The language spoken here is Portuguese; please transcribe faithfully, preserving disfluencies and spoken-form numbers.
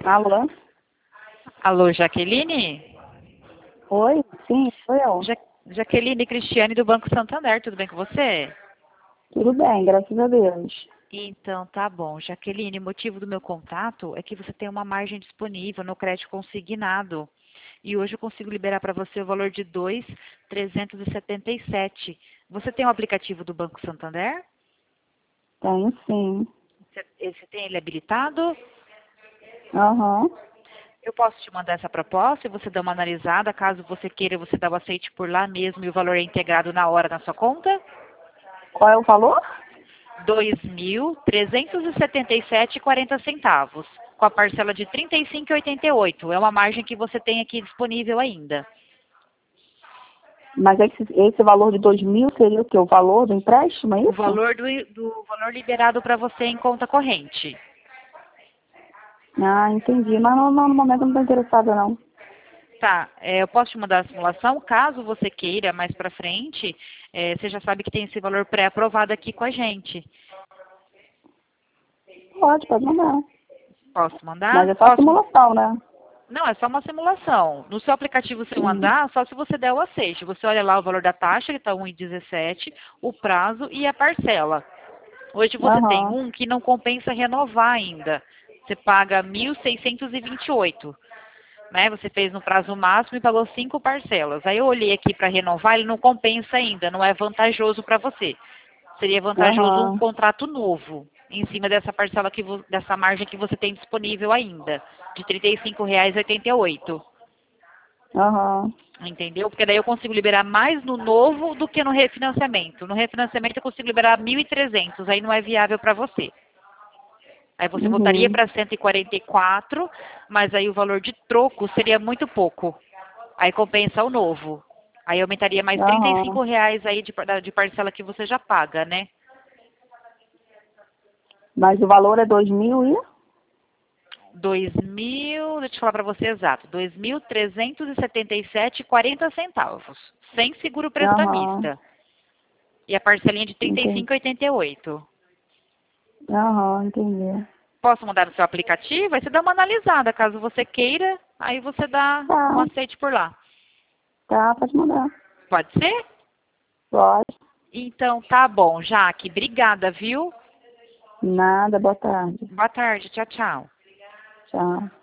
Alô? Alô, Jaqueline? Oi? Sim, sou eu. Ja Jaqueline Cristiane do Banco Santander, tudo bem com você? Tudo bem, graças a Deus. Então, tá bom. Jaqueline, o motivo do meu contato é que você tem uma margem disponível no crédito consignado. E hoje eu consigo liberar para você o valor de dois mil trezentos e setenta e sete. Você tem o aplicativo do Banco Santander? Tenho sim. Você você tem ele habilitado? Aham. Eu posso te mandar essa proposta e você dá uma analisada. Caso você queira, você dá o aceite por lá mesmo e o valor é integrado na hora na sua conta? Qual é o valor? dois mil trezentos e setenta e sete e quarenta centavos, com a parcela de trinta e cinco e oitenta e oito. É uma margem que você tem aqui disponível ainda. Mas esse, esse valor de dois mil seria o quê? O valor do empréstimo, é O isso? valor do, do valor liberado para você em conta corrente. Ah, entendi. Mas não, não, no momento eu não estou interessada, não. Tá, é, eu posso te mandar a simulação, caso você queira mais para frente, é, você já sabe que tem esse valor pré-aprovado aqui com a gente. Pode, pode mandar. Posso Mas mandar? é só Posso. simulação, né? Não, é só uma simulação. No seu aplicativo você Sim. mandar, só se você der o aceite. Você olha lá o valor da taxa, que está um vírgula dezessete, o prazo e a parcela. Hoje você tem Aham. um que não compensa renovar ainda. Você paga mil seiscentos e vinte e oito. Né? Você fez no prazo máximo e pagou cinco parcelas. Aí eu olhei aqui para renovar, ele não compensa ainda, não é vantajoso para você. Seria vantajoso um Aham. contrato novo, em cima dessa parcela que vo- dessa margem que você tem disponível ainda, de trinta e cinco reais e oitenta e oito. Aham. Entendeu? Porque daí eu consigo liberar mais no novo do que no refinanciamento. No refinanciamento eu consigo liberar mil e trezentos, aí não é viável para você. Aí você voltaria Uhum. para cento e quarenta e quatro, mas aí o valor de troco seria muito pouco. Aí compensa o novo. Aí aumentaria mais trinta e cinco Aham. reais aí de, par- de parcela que você já paga, né? Mas o valor é dois mil e? Dois mil, deixa eu falar para você exato, dois mil trezentos e setenta e sete e quarenta centavos, sem seguro Aham. prestamista. E a parcelinha de trinta e Entendi. cinco e oitenta e oito. Aham, entendi. Posso mandar no seu aplicativo? Aí você dá uma analisada, caso você queira, aí você dá um Tá, aceite por lá. tá, pode mandar. Pode ser? Pode. Então tá bom, Jaque, obrigada, viu? Nada, boa tarde. Boa tarde, tchau, tchau. Tchau.